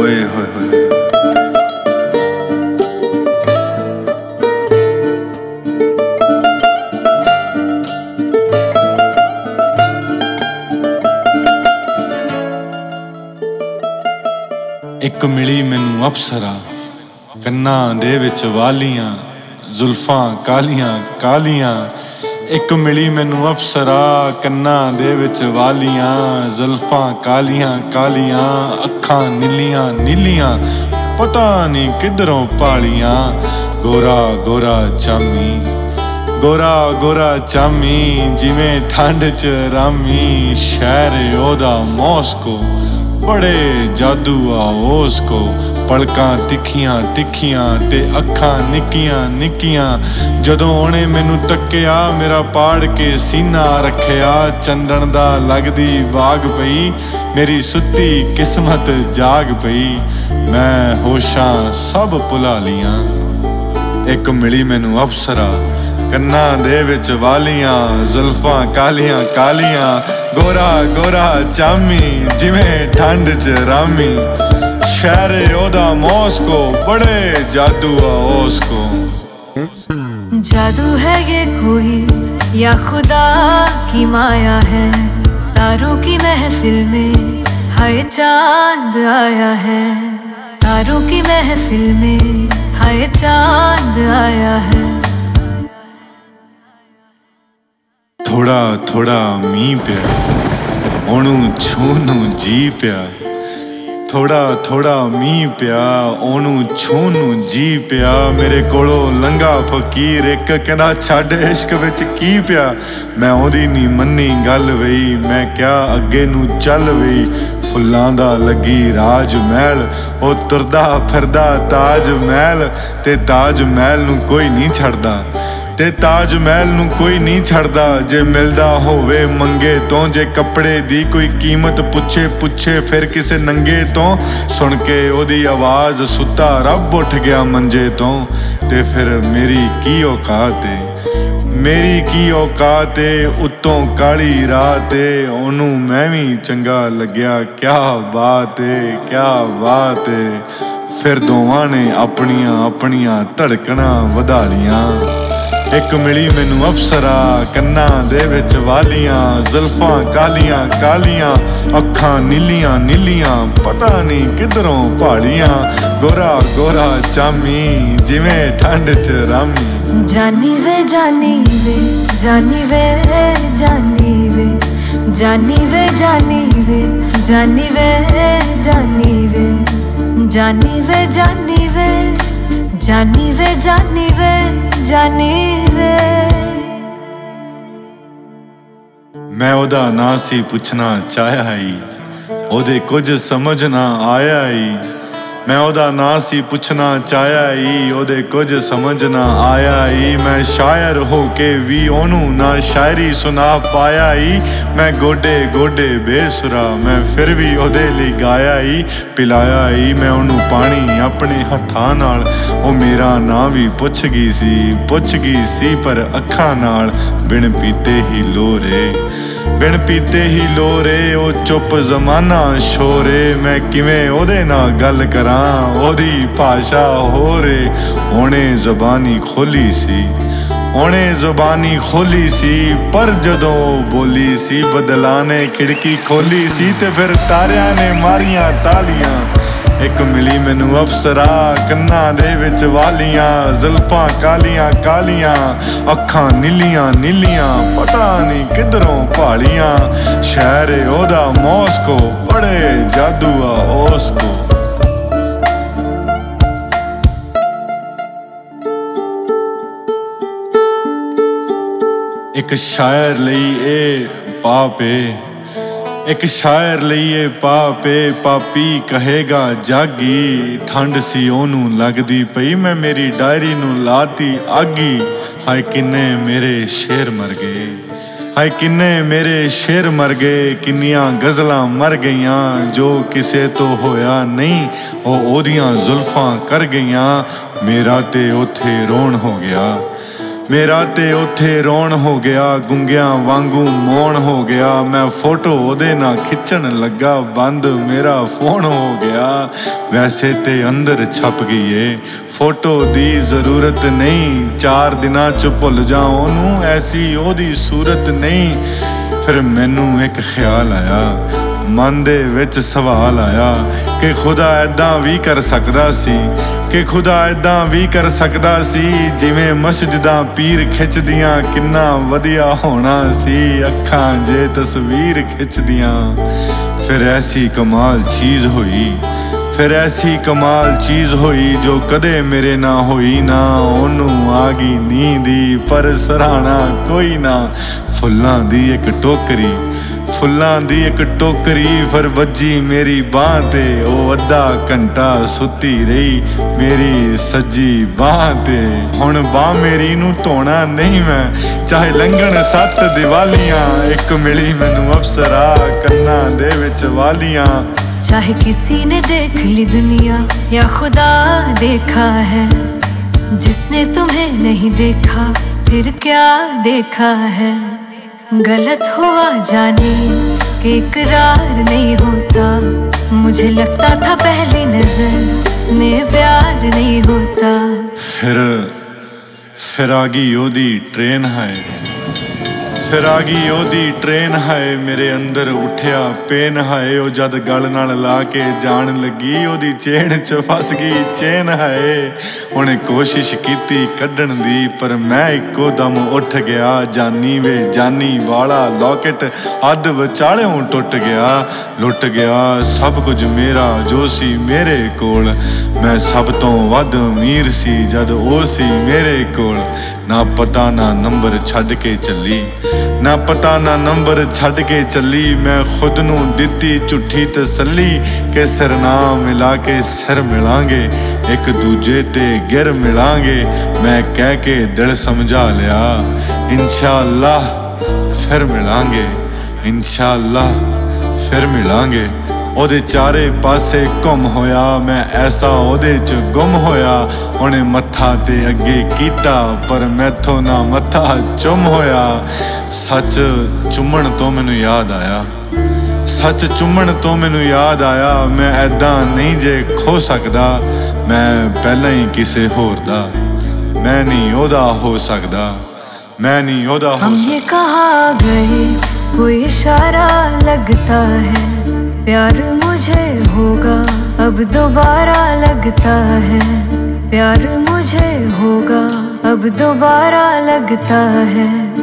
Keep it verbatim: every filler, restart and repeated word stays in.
ओए होए होए एक मिली मैनू अप्सरा कन्नां दे विच वालियां जुल्फां कालियां कालियां एक मिली मैनू अप्सरा कन्नां दे विच वालियां जुल्फां कालियां कालियां अखां नीलियां नीलियां पता नहीं किधरों पालियां गोरा गोरा चामी गोरा गोरा चामी जिवें ठंड च रामी शहर ओदा मॉस्को बड़े जादू आ उसको पलकां तिखियां तिखियां ते अखां निक्कियां निक्कियां जदों ओने मैनू तक्किया मेरा पाड़ के सीना रखिया चंदन दा लगदी वाग पई मेरी सुत्ती किस्मत जाग पई मैं होशां सब भुला लियां एक मिली मैनू अप्सरा कन्नां दे विच वालियां जुल्फां कालियां कालियां गोरा गोरा चामी जिवें ठंड च रामी शहर ओदा मॉस्को बड़े जादू आ उसको जादू है ये कोई या खुदा की माया है तारों की महफिल में हाय चांद आया है तारों की महफिल में हाय चांद आया है थोड़ा थोड़ा मीं पिया ओनू छूनू जी पिया थोड़ा थोड़ा मीं पिया ओनू छूनू जी पिया मेरे कोलों लंघा फकीर एक कहंदा छड्ड इश्क विच की पिया मैं ओदी नी मन्नी गल वई मैं क्या अगे नू चल वई फुल्लां दा लगी राज महल ओ तुरदा फिरदा ताज महल ते ताज महल नू कोई नहीं छड़दा ते ताज महल नू कोई नहीं छड़दा जे मिलदा होवे मंगे तो जे कपड़े दी कोई कीमत पुछे पुछे फिर किसे नंगे तो सुन के ओदी आवाज़ सुता रब उठ गया मंजे तो ते फिर मेरी की औकात है मेरी की औकात है उत्तों काली रात है ओनू मैं भी चंगा लग्या क्या बात है क्या बात है फिर दोवां ने अपनियां अपनियां धड़कणां वधा लियां एक मिली मैनू अप्सरा कन्नां दे विच वालियां जुल्फां कालियां कालियां अखां नीलियां नीलियां पता नहीं किधरों भालियां गोरा गोरा चामी जिवें ठंड च रामी जानी वे जानी वे जानी वे जानी वे जानी वे जानी वे जानी वे जानी वे जानी वे जानी वे जानी वे जानी वे जानी वे मैं ओदा नां सी पुछना चाहया ही ओदे कुछ समझ ना आया ही मैं ओदा नां सी पुछना चाहया ही ओदे कुछ समझ ना आया ही मैं शायर हो के भी ओनू ना शायरी सुना पाया ही मैं गोडे गोडे बेसुरा मैं फिर भी ओदे लई गाया ही पिलाया ही मैं ओनू पानी अपने हत्थां नाल ओ मेरा नां भी पुछ गई सी पुछ गई सी पर अखां नाल बिन पीते ही लोरे बिन पीते ही लोरे ओ चुप जमाना शोरे मैं किवें ओदे नाल गल करां ओदी भाषा होरे ओने ज़बानी खोली सी ओने ज़बानी खोली सी पर जदों बोली सी बदलां ने खिड़की खोली सी ते फिर तारियां ने मारियां तालियां एक मिली मैनू अप्सरा कन्नां दे विच वालियां जुल्फां कालियां कालियां अखां नीलियां नीलियां पता नहीं किधरों भालियां शहर ओदा मॉस्को बड़े जादू आ उसको एक शायर लई ए पापे एक शायर लईए पापे पापी कहेगा जागी ठंड सी ओनू लगदी पई मैं मेरी डायरी नू लाती आगी हाय किन्ने मेरे शेर मर गए हाय किन्ने मेरे शेर मर गए किन्नियां गज़लां मर गईयां जो किसे तो होया नहीं ओ ओदियां जुल्फां कर गईयां मेरा ते उथे रोन हो गया ਮੇਰਾ ਤੇ ਉੱਥੇ ਰੋਣ ਹੋ ਗਿਆ, ਗੁੰਗਿਆਂ ਵਾਂਗੂ ਮੌਣ ਹੋ ਗਿਆ। ਮੈਂ ਫੋਟੋ ਉਹਦੇ ਨਾਲ ਖਿੱਚਣ ਲੱਗਾ, ਬੰਦ ਮੇਰਾ ਫੋਨ ਹੋ ਗਿਆ। ਵੈਸੇ ਤੇ ਅੰਦਰ ਛਪ ਗਈ ਏ, ਫੋਟੋ ਦੀ ਜ਼ਰੂਰਤ ਨਹੀਂ। ਚਾਰ ਦਿਨਾਂ ਚ ਭੁੱਲ ਜਾ ਉਹਨੂੰ, ਐਸੀ ਉਹਦੀ ਸੂਰਤ ਨਹੀਂ। ਫਿਰ ਮੈਨੂੰ ਇੱਕ ਖਿਆਲ ਆਇਆ, ਮਨ ਦੇ ਵਿੱਚ ਸਵਾਲ ਆਇਆ ਕਿ ਖੁਦਾ ਐਦਾਂ ਵੀ ਕਰ ਸਕਦਾ ਸੀ, ਕਿ ਖੁਦਾ ਐਦਾਂ ਵੀ ਕਰ ਸਕਦਾ ਸੀ। ਜਿਵੇਂ ਮਸਜਿਦਾਂ ਪੀਰ ਖਿੱਚਦੀਆਂ, ਕਿੰਨਾ ਵਧੀਆ ਹੋਣਾ ਸੀ ਅੱਖਾਂ ਜੇ ਤਸਵੀਰ ਖਿੱਚਦੀਆਂ। ਫਿਰ ਐਸੀ ਕਮਾਲ ਚੀਜ਼ ਹੋਈ, ਫਿਰ ਐਸੀ ਕਮਾਲ ਚੀਜ਼ ਹੋਈ ਜੋ ਕਦੇ ਮੇਰੇ ਨਾਲ ਹੋਈ ਨਾ। ਉਹਨੂੰ ਆ ਗਈ ਨੀਂਦੀ ਪਰ ਸਰਾਣਾ ਕੋਈ ਨਾ। ਫੁੱਲਾਂ ਦੀ ਇੱਕ ਟੋਕਰੀ, ਫੁੱਲਾਂ ਦੀ ਇੱਕ ਟੋਕਰੀ ਫਿਰ ਵੱਜੀ ਮੇਰੀ ਬਾਂਹ ਤੇ। ਉਹ ਅੱਧਾ ਘੰਟਾ ਸੁੱਤੀ ਰਹੀ ਮੇਰੀ ਸੱਜੀ ਬਾਂਹ ਤੇ। ਹੁਣ ਬਾਂਹ ਮੇਰੀ ਨੂੰ ਧੋਣਾ ਨਹੀਂ ਮੈਂ, ਚਾਹੇ ਲੰਘਣ ਸੱਤ ਦੀਵਾਲੀਆਂ। ਇੱਕ ਮਿਲੀ ਮੈਨੂੰ ਅਪਸਰਾ ਕੰਨਾਂ ਦੇ ਵਿੱਚ ਵਾਲੀਆਂ। चाहे किसी ने देख ली दुनिया या खुदा देखा है, जिसने तुम्हें नहीं देखा फिर क्या देखा है। गलत हुआ जाने कि इकरार नहीं होता, मुझे लगता था पहली नजर में प्यार नहीं होता। फिर फिर आ गई ओदी ट्रेन है, फिर आ गई ओदी ट्रेन है। मेरे अंदर उठिया पेन है। ਉਹ ਜਦ ਗਲ ਨਾਲ ਲਾ ਕੇ ਜਾਣ ਲੱਗੀ, ਉਹਦੀ ਚੇਨ ਚ ਫਸ ਗਈ ਚੇਨ ਹੈ। ਉਹਨੇ ਕੋਸ਼ਿਸ਼ ਕੀਤੀ ਕੱਢਣ ਦੀ ਪਰ ਮੈਂ ਇੱਕੋ ਦਮ ਉੱਠ ਗਿਆ। ਜਾਨੀ ਵੇ ਜਾਨੀ ਵਾਲਾ ਲੋਕਟ ਅੱਧ ਵਿਚਾਲਿਓਂ ਟੁੱਟ ਗਿਆ। ਲੁੱਟ ਗਿਆ ਸਭ ਕੁਝ ਮੇਰਾ ਜੋ ਸੀ ਮੇਰੇ ਕੋਲ। ਮੈਂ ਸਭ ਤੋਂ ਵੱਧ ਅਮੀਰ ਸੀ ਜਦ ਉਹ ਸੀ ਮੇਰੇ ਕੋਲ। ਨਾ ਪਤਾ ਨਾ ਨੰਬਰ ਛੱਡ ਕੇ ਚੱਲੀ, ਨਾ ਪਤਾ ਨਾ ਨੰਬਰ ਛੱਡ ਕੇ ਚੱਲੀ। ਮੈਂ ਖੁਦ ਨੂੰ ਦਿੱਤੀ ਝੂਠੀ ਤਸੱਲੀ ਕਿ ਸਿਰ ਨਾ ਮਿਲਾ ਕੇ ਸਿਰ ਮਿਲਾਂਗੇ, ਇੱਕ ਦੂਜੇ ਤੇ ਗਿਰ ਮਿਲਾਂਗੇ। ਮੈਂ ਕਹਿ ਕੇ ਦਿਲ ਸਮਝਾ ਲਿਆ, ਇੰਸ਼ਾ ਅੱਲਾ ਫਿਰ ਮਿਲਾਂਗੇ, ਇੰਸ਼ਾ ਅੱਲਾ ਫਿਰ ਮਿਲਾਂਗੇ। ਉਹਦੇ ਚਾਰੇ ਪਾਸੇ ਘੁੰਮ ਹੋਇਆ ਮੈਂ, ਐਸਾ ਉਹਦੇ ਚ ਗੁੰਮ ਹੋਇਆ। ਉਹਨੇ ਮੱਥਾ ਤੇ ਅੱਗੇ ਕੀਤਾ ਪਰ ਮੈਥੋਂ ਨਾ ਮੱਥਾ ਚੁੰਮ ਹੋਇਆ। ਸੱਚ ਚੁੰਮਣ ਤੋਂ ਮੈਨੂੰ ਯਾਦ ਆਇਆ, ਸੱਚ ਚੁੰਮਣ ਤੋਂ ਮੈਨੂੰ ਯਾਦ ਆਇਆ। ਮੈਂ ਐਦਾਂ ਨਹੀਂ ਜੇ ਖੋ ਸਕਦਾ, ਮੈਂ ਪਹਿਲਾਂ ਹੀ ਕਿਸੇ ਹੋਰ ਦਾ। ਮੈਂ ਨਹੀਂ ਉਹਦਾ ਹੋ ਸਕਦਾ, मैं नहीं होदा हो हम ये कहाँ गए, कोई इशारा लगता है। प्यार मुझे होगा अब दोबारा लगता है, प्यार मुझे होगा अब दोबारा लगता है।